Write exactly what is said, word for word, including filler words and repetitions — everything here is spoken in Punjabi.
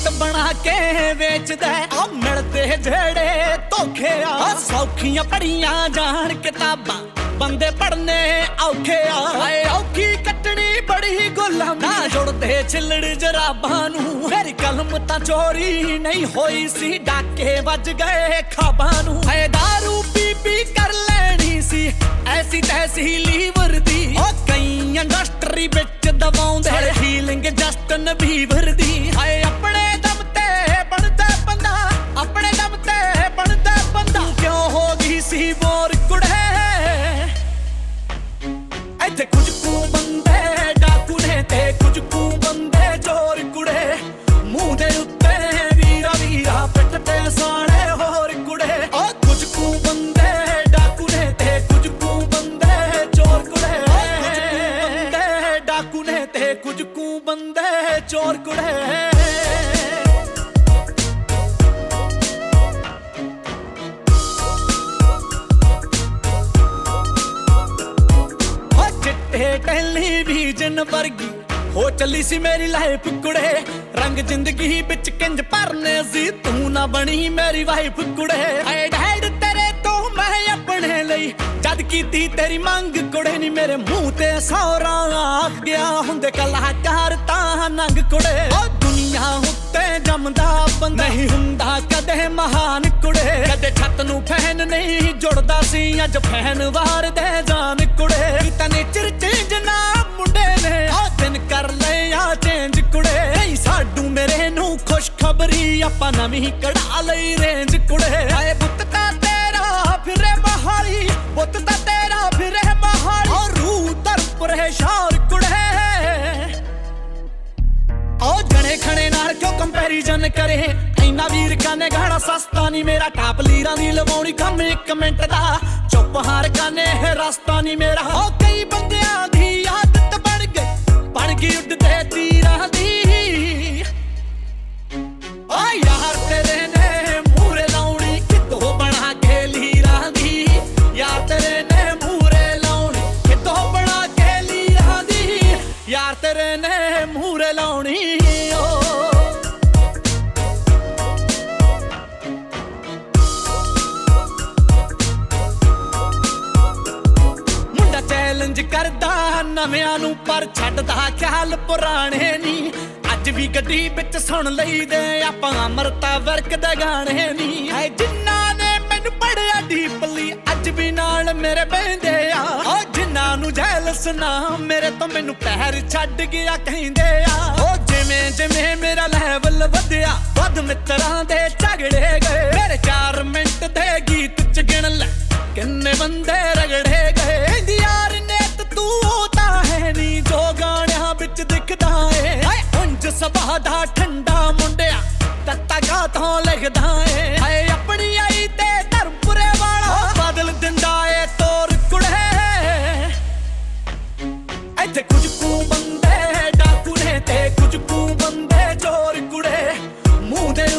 ਰੀਤ ਬਣਾ ਕੇ ਵੇਚਦਾ ਆ ਮਿਲਦੇ ਜਿਹੜੇ ਧੋਖੇ ਆ ਸੌਖੀਆਂ ਪੜੀਆਂ ਜਾਣ ਕਿਤਾਬਾਂ ਬੰਦੇ ਪੜਨੇ ਔਖੇ ਆ ਹਾਏ ਔਖੀ ਕੱਟਣੀ ਬੜੀ ਗੁਲਾਮ ਨਾ ਜੁੜਦੇ ਛਿੱਲੜ ਜਰਾਬਾਂ ਨੂੰ ਮੇਰੀ ਕਲਮ ਤਾਂ ਚੋਰੀ ਨਹੀਂ ਹੋਈ ਸੀ ਡਾਕੇ ਵੱਜ ਗਏ ਖਾਬਾਂ ਨੂੰ ਹਾਏ ਦਾਰੂ ਪੀ ਪੀ ਕਰ ਲੈਣੀ ਸੀ ਐਸੀ ਤੈਸੀ ਲੀਵਰ ਦੀ ਉਹ ਕਈ ਇੰਡਸਟਰੀ ਵਿੱਚ ਦਵਾਉਂਦੇ ਫੀਲਿੰਗ ਜਸਟਨ ਬੀਵਰ ਦੀ ਹਾਏ ਆਪਣੇ ਦਮ ਤੇ ਬਣਦਾ ਬੰਦਾ ਆਪਣੇ ਦਮ ਤੇ ਬਣਦਾ ਬੰਦਾ ਕਿਉਂ ਹੋ ਗਈ ਸੀ ਬੋਰ ਕੁੜੇ ਇੱਥੇ ਕੁਝ ਕੁ ਬੰਦੇ ਡਾਕੂ ਨੇ ਤੇ ਕੁਝ ਕੁ ਬੰਦੇ ਚੋਰ ਕੁੜੇ ਮੂੰਹ ਦੇ ਉੱਤੇ ਵੀਰਾ ਵੀਰਾ ਪਿੱਠ ਤੇ ਸਾੜੇ ਹੋਰ ਕੁੜੇ ਓ ਕੁਝ ਕੁ ਬੰਦੇ ਡਾਕੂ ਨੇ ਤੇ ਕੁਝ ਕੁ ਬੰਦੇ ਚੋਰ ਕੁੜੇ ਕੁਝ ਕੁ ਬੰਦੇ ਡਾਕੂ ਨੇ ਤੇ ਕੁਝ ਕੁ ਬੰਦੇ ਚੋਰ ਕੁੜੇ ਟੈਲੀਵਿਜ਼ਨ ਵਰਗੀ ਹੋ ਚੱਲੀ ਸੀ ਮੇਰੀ ਲਾਈਫ ਕੁੜੇ ਰੰਗ ਜ਼ਿੰਦਗੀ ਵਿੱਚ ਕਿੰਜ ਭਰਨੇ ਸੀ ਤੂੰ ਨਾ ਬਣੀ ਮੇਰੀ ਵਾਈਫ ਕੁੜੇ ਹਾਏ ਡੈਡ ਤੇਰੇ ਤੋਂ ਮੈਂ ਆਪਣੇ ਲਈ ਜਦ ਕੀਤੀ ਤੇਰੀ ਮੰਗ ਕੁੜੇ ਨੀ ਮੇਰੇ ਮੂੰਹ ਤੇ ਸੌਰਾ ਆਖ ਗਿਆ ਹੁੰਦੇ ਕਲਾਕਾਰ ਤਾਂ ਨੰਗ ਕੁੜੇ ਓ ਦੁਨੀਆ ਉੱਤੇ ਜੰਮਦਾ ਬੰਦਾ ਨਹੀਂ ਹੁੰਦਾ ਕਦੇ ਮਹਾਨ ਕੁੜੇ ਕਦੇ ਛੱਤ ਨੂੰ ਫੈਨ ਨਹੀਂ ਜੁੜਦਾ ਸੀ ਅੱਜ ਫੈਨ ਵਾਰ ਦੇ ਜਾਨ ਕੁੜੇ ਤਾਂ ਨੇਚਰ ਚੇਂਜ ਨਾ ਮੁੰਡੇ ਨੇ ਆ ਦਿਨ ਕਰ ਲਿਆ ਚੇਂਜ ਕੁੜੇ ਨਹੀਂ ਸਾਡੂ ਮੇਰੇ ਨੂੰ ਖੁਸ਼ਖਬਰੀ ਆਪਾਂ ਨਵੀਂ ਕਢਾ ਲਈ ਰੇਂਜ ਕੁੜੇ ਹਾਏ ਬੁੱਤ ਤਾਂ ਤੇਰਾ ਫਿਰੇ ਮਹਾਲੀ ਬੁੱਤ ਤਾਂ ਤੇਰਾ ਫਿਰੇ ਮਹਾਲੀ ਔਰ ਰੂਹ ਦਰ ਪਰੇਸ਼ਾਨ ਕੁੜੇ ਓ ਜਣੇ ਖਣੇ ਨਾਲ ਕਿਉਂ ਕੰਪੈਰੀਜ਼ਨ ਕਰੇ ਇੰਨਾ ਵੀਰ ਕਾਨੇ ਗਾਣਾ ਸਸਤਾ ਨਹੀਂ ਮੇਰਾ ਟਾਪ ਲੀਰਾਂ ਦੀ ਲਵਾਉਣੀ ਕੰਮ ਇੱਕ ਮਿੰਟ ਦਾ ਚੁੱਪ ਹਾਰ ਕਾਨੇ ਰਸਤਾ ਨਹੀਂ ਮੇਰਾ ਓ ਕਈ ਬੰਦਿਆਂ ਦੀ ਆਦਤ ਬਣ ਗਈ ਬਣ ਗਈ ਉੱਡਦੇ ਤੀਰਾਂ ਦੀ ਓ ਯਾਰ ਤੇਰੇ ਨੇ ਮੂਰੇ ਲਾਉਣੀ ਕਿਤੋਂ ਬਣਾ ਕੇ ਲੀਰਾਂ ਦੀ ਯਾਰ ਤੇਰੇ ਨੇ ਮੂਰੇ ਲਾਉਣੀ ਕਿਤੋਂ ਬਣਾ ਕੇ ਲੀਰਾਂ ਦੀ ਯਾਰ ਤੇਰੇ ਨੇ ਮੂਰੇ ਲਾਉਣੀ ਕਰਦਾ ਨਵਿਆਂ ਨੂੰ ਪਰ ਛੱਡਦਾ ਖਿਆਲ ਪੁਰਾਣੇ ਨੀ ਅੱਜ ਵੀ ਗੱਡੀ ਵਿੱਚ ਸੁਣ ਲਈਦੇ ਆਪਾਂ ਅਮਰਤਾ ਵਰਕ ਦੇ ਗਾਣੇ ਨੀ ਹੈ ਜਿਨ੍ਹਾਂ ਨੇ ਮੈਨੂੰ ਪੜਿਆ ਡੀਪਲੀ ਅੱਜ ਵੀ ਨਾਲ ਮੇਰੇ ਬਹਿੰਦੇ ਆ ਓ ਜਿਨ੍ਹਾਂ ਨੂੰ ਜੈਲਸ ਨਾ ਮੇਰੇ ਤੋਂ ਮੈਨੂੰ ਪੈਰ ਛੱਡ ਗਿਆ ਕਹਿੰਦੇ ਆ ਓ ਜਿਵੇਂ ਜਿਵੇਂ ਮੇਰਾ ਲੈਵਲ ਵਧਿਆ ਵੱਧ ਮਿੱਤਰਾਂ ਦੇ ਝਗੜੇ ਗਏ ਮੇਰੇ ਚਾਰ ਮਿੰਟ ਦੇ ਗੀਤ ਚ ਗਿਣ ਲੈ ਕਿੰਨੇ ਬੰਦੇ ਰਗੜੇ ਗਏ ਯਾਰ ਨੇ ਤੂੰ ਤਾਂ ਹੈ ਨੀ ਜੋ ਗਾਣਿਆਂ ਵਿੱਚ ਦਿਖਦਾ ਏ ਉਂਝ ਸੁਭਾਅ ਦਾ ਠੰਡਾ ਮੁੰਡਿਆ ਤੱਤਾ ਗਾ ਤੋਂ ਲਿਖਦਾ ਏ ਹਾਏ ਆਪਣੀ ਆਈ ਤੇ ਧਰਮਪੁਰੇ ਵਾਲਾ ਬਦਲ ਦਿੰਦਾ ਏ ਤੋਰ ਕੁੜੇ ਇੱਥੇ ਕੁਝ ਕੁ ਬੰਦੇ ਡਾਕੂ ਨੇ ਤੇ ਕੁਝ ਕੁ ਬੰਦੇ ਚੋਰ ਕੁੜੇ ਮੂੰਹ ਦੇ